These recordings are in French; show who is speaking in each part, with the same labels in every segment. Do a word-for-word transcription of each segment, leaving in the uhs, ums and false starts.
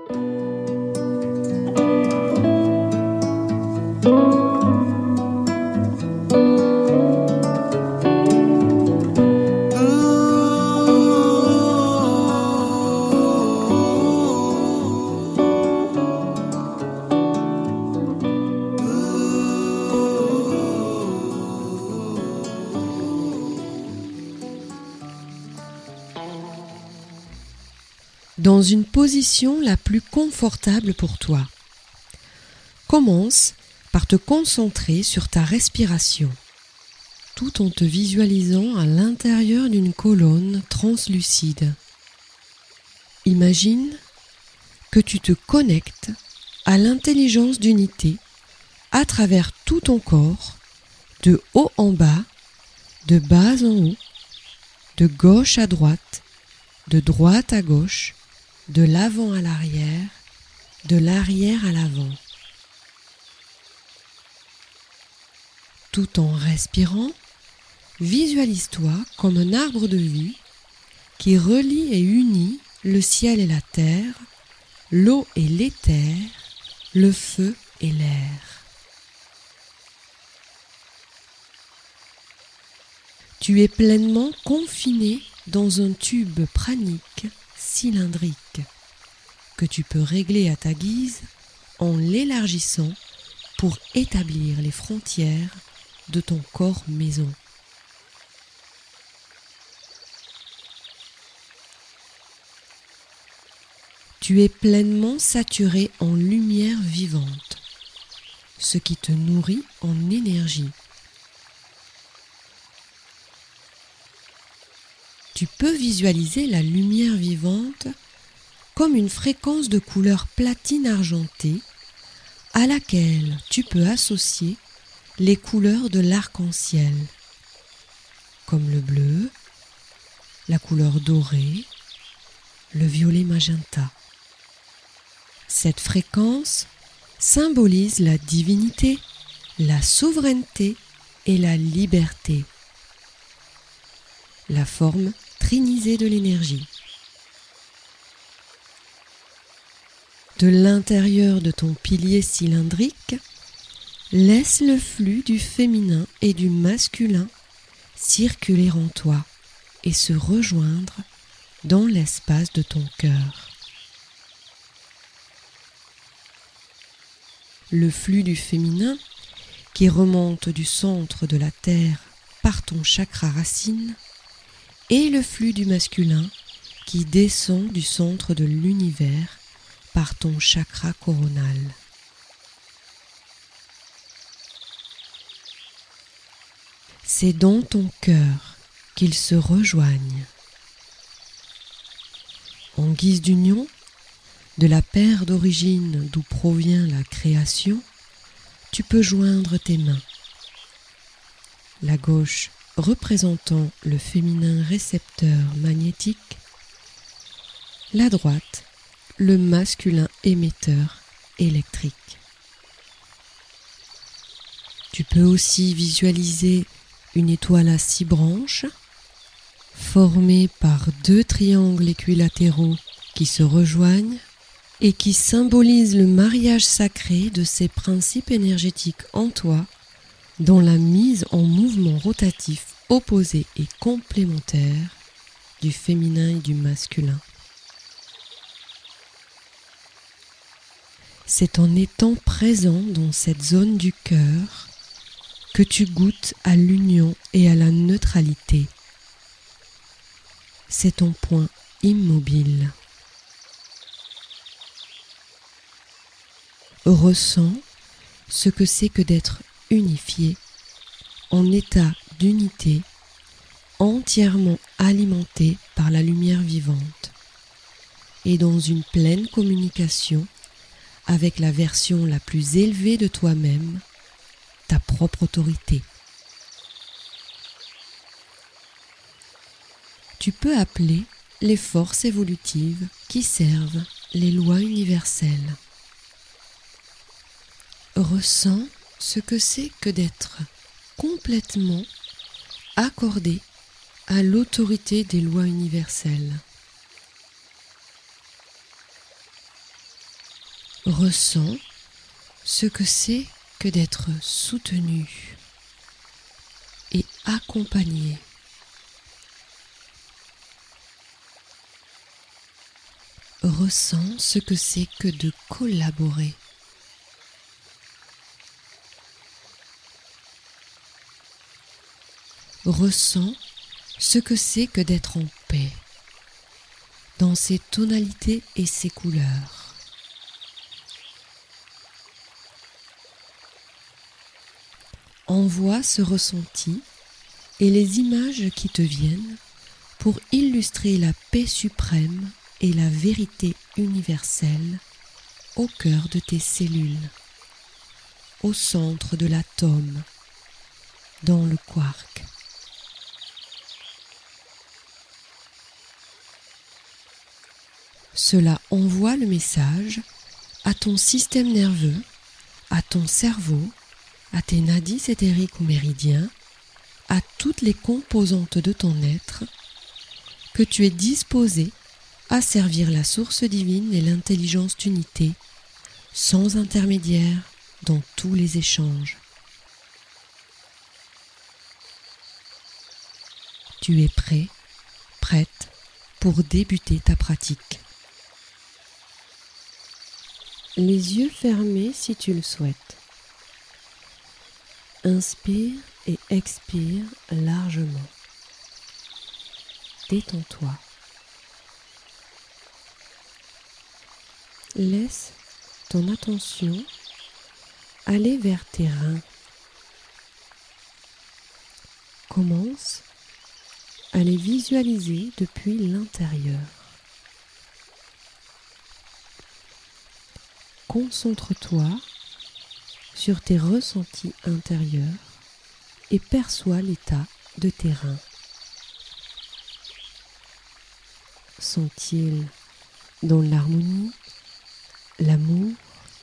Speaker 1: Dans une position la plus confortable pour toi. Commence par te concentrer sur ta respiration, tout en te visualisant à l'intérieur d'une colonne translucide. Imagine que tu te connectes à l'intelligence d'unité à travers tout ton corps, de haut en bas, de bas en haut, de gauche à droite, de droite à gauche, de l'avant à l'arrière, de l'arrière à l'avant. Tout en respirant, visualise-toi comme un arbre de vie qui relie et unit le ciel et la terre, l'eau et l'éther, le feu et l'air. Tu es pleinement confiné dans un tube pranique cylindrique que tu peux régler à ta guise en l'élargissant pour établir les frontières de ton corps maison. Tu es pleinement saturé en lumière vivante, ce qui te nourrit en énergie. Tu peux visualiser la lumière vivante comme une fréquence de couleur platine argentée à laquelle tu peux associer les couleurs de l'arc-en-ciel, comme le bleu, la couleur dorée, le violet magenta. Cette fréquence symbolise la divinité, la souveraineté et la liberté, la forme trinisée de l'énergie. De l'intérieur de ton pilier cylindrique, laisse le flux du féminin et du masculin circuler en toi et se rejoindre dans l'espace de ton cœur. Le flux du féminin qui remonte du centre de la terre par ton chakra racine et le flux du masculin qui descend du centre de l'univers par ton chakra coronal. C'est dans ton cœur qu'ils se rejoignent. En guise d'union, de la paire d'origine d'où provient la création, tu peux joindre tes mains. La gauche représentant le féminin récepteur magnétique, la droite le masculin émetteur électrique. Tu peux aussi visualiser une étoile à six branches, formée par deux triangles équilatéraux qui se rejoignent et qui symbolisent le mariage sacré de ces principes énergétiques en toi, dans la mise en mouvement rotatif opposé et complémentaire du féminin et du masculin. C'est en étant présent dans cette zone du cœur que tu goûtes à l'union et à la neutralité. C'est ton point immobile. Ressens ce que c'est que d'être unifié, en état d'unité, entièrement alimenté par la lumière vivante et dans une pleine communication avec la version la plus élevée de toi-même, ta propre autorité. Tu peux appeler les forces évolutives qui servent les lois universelles. Ressens ce que c'est que d'être complètement accordé à l'autorité des lois universelles. Ressens ce que c'est que d'être soutenu et accompagné. Ressens ce que c'est que de collaborer. Ressens ce que c'est que d'être en paix, dans ses tonalités et ses couleurs. Envoie ce ressenti et les images qui te viennent pour illustrer la paix suprême et la vérité universelle au cœur de tes cellules, au centre de l'atome, dans le quark. Cela envoie le message à ton système nerveux, à ton cerveau, à tes nadis éthériques ou méridiens, à toutes les composantes de ton être, que tu es disposé à servir la source divine et l'intelligence d'unité, sans intermédiaire dans tous les échanges. Tu es prêt, prête pour débuter ta pratique. Les yeux fermés si tu le souhaites. Inspire et expire largement. Détends-toi. Laisse ton attention aller vers tes reins. Commence à les visualiser depuis l'intérieur. Concentre-toi sur tes ressentis intérieurs et perçois l'état de tes reins. Sont-ils dans l'harmonie, l'amour,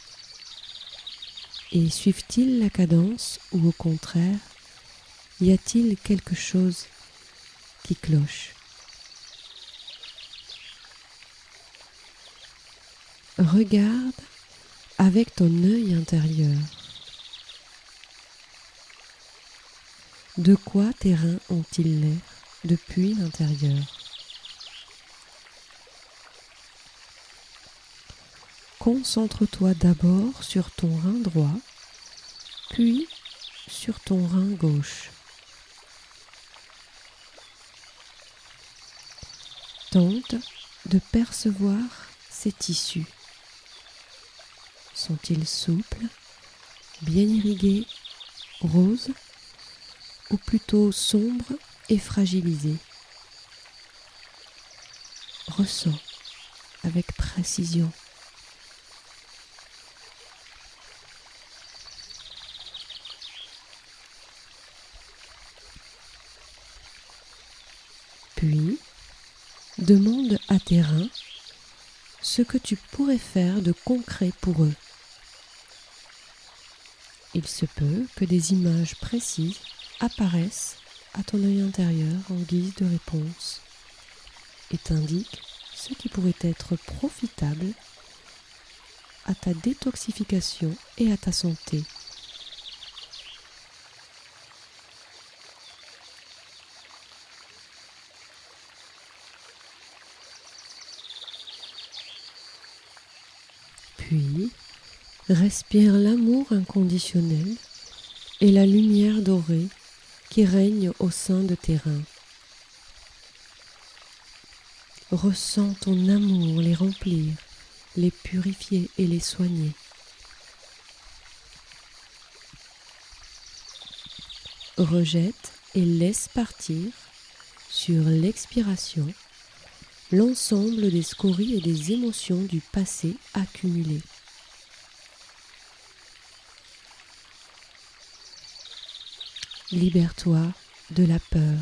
Speaker 1: et suivent-ils la cadence ou au contraire, y a-t-il quelque chose qui cloche? Regarde avec ton œil intérieur. De quoi tes reins ont-ils l'air depuis l'intérieur? Concentre-toi d'abord sur ton rein droit, puis sur ton rein gauche. Tente de percevoir ces tissus. Sont-ils souples, bien irrigués, roses, ou plutôt sombres et fragilisés? Ressens avec précision. Puis, demande à tes reins ce que tu pourrais faire de concret pour eux. Il se peut que des images précises apparaissent à ton œil intérieur en guise de réponse et t'indiquent ce qui pourrait être profitable à ta détoxification et à ta santé. Puis, respire l'amour inconditionnel et la lumière dorée qui règne au sein de tes reins. Ressens ton amour les remplir, les purifier et les soigner. Rejette et laisse partir, sur l'expiration, l'ensemble des scories et des émotions du passé accumulées. Libère-toi de la peur.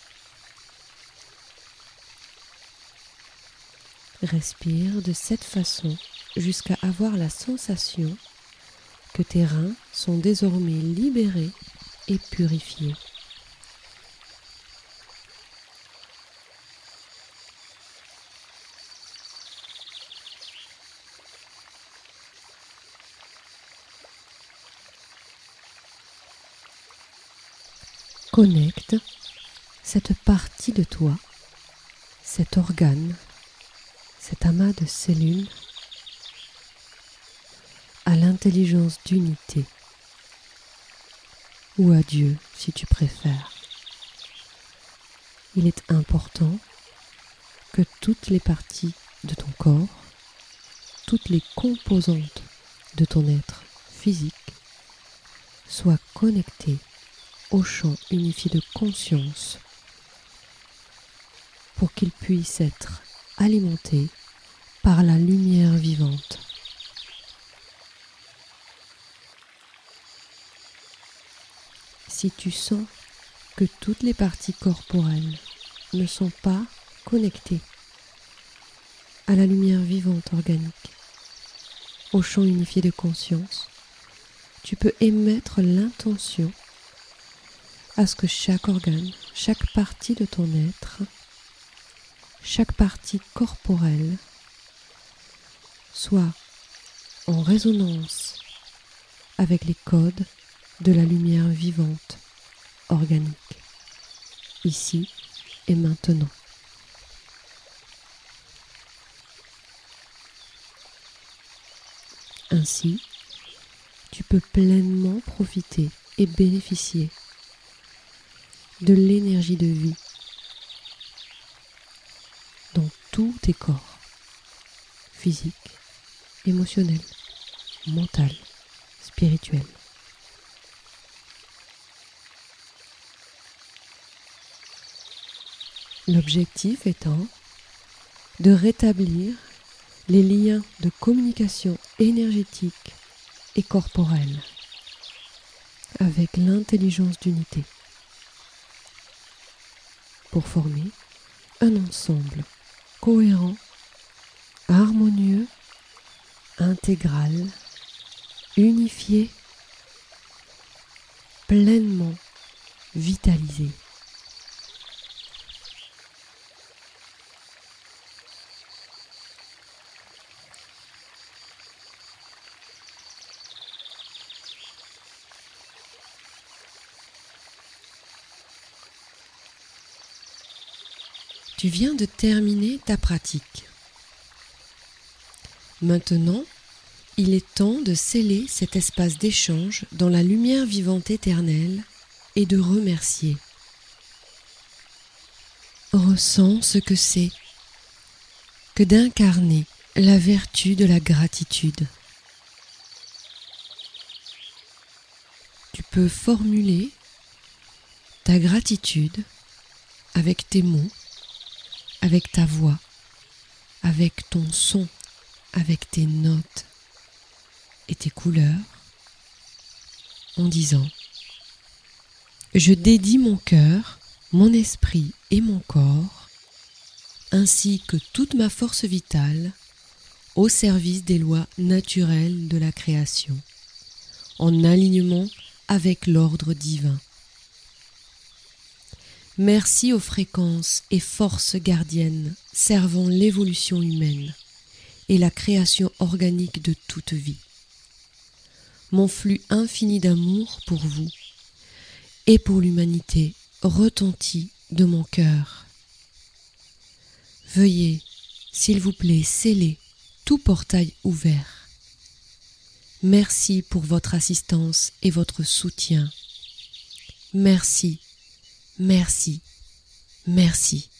Speaker 1: Respire de cette façon jusqu'à avoir la sensation que tes reins sont désormais libérés et purifiés. connecte cette partie de toi, cet organe, cet amas de cellules à l'intelligence d'unité, ou à Dieu si tu préfères. Il est important que toutes les parties de ton corps, toutes les composantes de ton être physique soient connectées au champ unifié de conscience pour qu'il puisse être alimenté par la lumière vivante. Si tu sens que toutes les parties corporelles ne sont pas connectées à la lumière vivante organique, au champ unifié de conscience, tu peux émettre l'intention à ce que chaque organe, chaque partie de ton être, chaque partie corporelle soit en résonance avec les codes de la lumière vivante organique, ici et maintenant. Ainsi, tu peux pleinement profiter et bénéficier de l'énergie de vie dans tous tes corps, physique, émotionnel, mental, spirituel. L'objectif étant de rétablir les liens de communication énergétique et corporelle avec l'intelligence d'unité pour former un ensemble cohérent, harmonieux, intégral, unifié, pleinement vitalisé. Tu viens de terminer ta pratique. Maintenant, il est temps de sceller cet espace d'échange dans la lumière vivante éternelle et de remercier. Ressens ce que c'est que d'incarner la vertu de la gratitude. Tu peux formuler ta gratitude avec tes mots, avec ta voix, avec ton son, avec tes notes et tes couleurs, en disant « Je dédie mon cœur, mon esprit et mon corps, ainsi que toute ma force vitale, au service des lois naturelles de la création, en alignement avec l'ordre divin. Merci aux fréquences et forces gardiennes servant l'évolution humaine et la création organique de toute vie. Mon flux infini d'amour pour vous et pour l'humanité retentit de mon cœur. Veuillez, s'il vous plaît, sceller tout portail ouvert. Merci pour votre assistance et votre soutien. Merci. Merci, merci.